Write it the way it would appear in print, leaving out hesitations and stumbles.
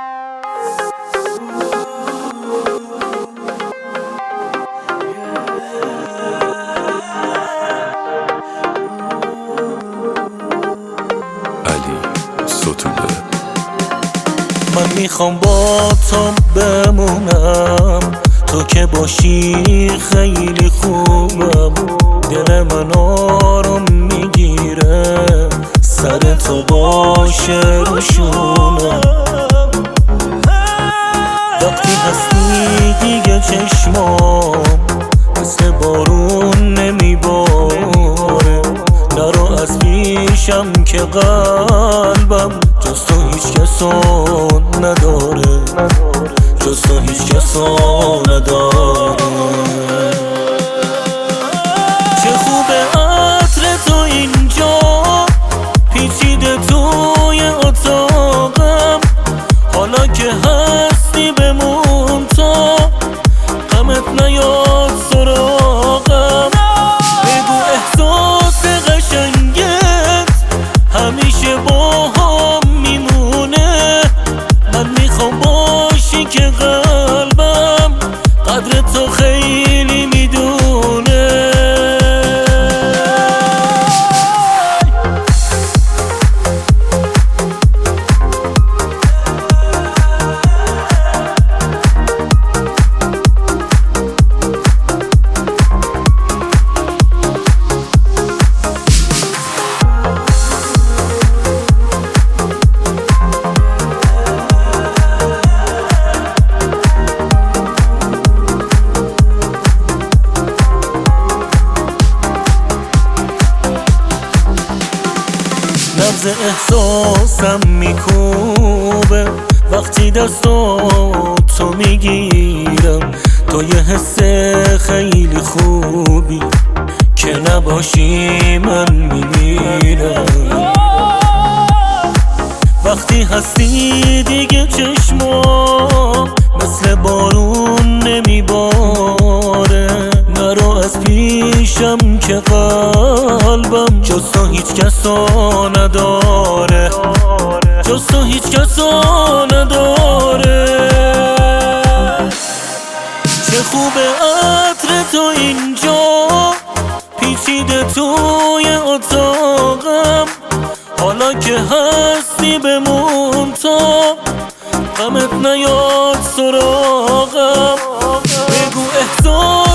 من میخوام با تو بمونم، تو که باشی خیلی خوبم. دل من آروم میگیره سر تو باشه روشونم. وقتی هستی دیگه چشمام مثل بارون نمیباره. نرو از پیشم که قلبم جز تو هیچ کسو نداره، جز تو هیچ کسو نداره. چه خوبه عطر تو اینجا پیچیده توی اتاقم. حالا که هستی بمون تا غمت نیاد سراغم. بگو احساس قشنگت همیشه با هم میمونه. من میخوام باشی که قلبم قدر تو خیلی میدونه. نبض احساسم میکوبه وقتی دستاتو میگیرم. تو یه حس خیلی خوبی که نباشی من میمیرم. وقتی هستی دیگه چشمام مثل بارون نمیباره. نرو از پیشم که قلبم جز تو هیچ کسو نداره، جز تو هیچ کسو نداره. چه خوبه عطر تو اینجا پیچیده توی اتاقم. حالا که هستی بمون تا غمت نیاد سراغم. بگو احساس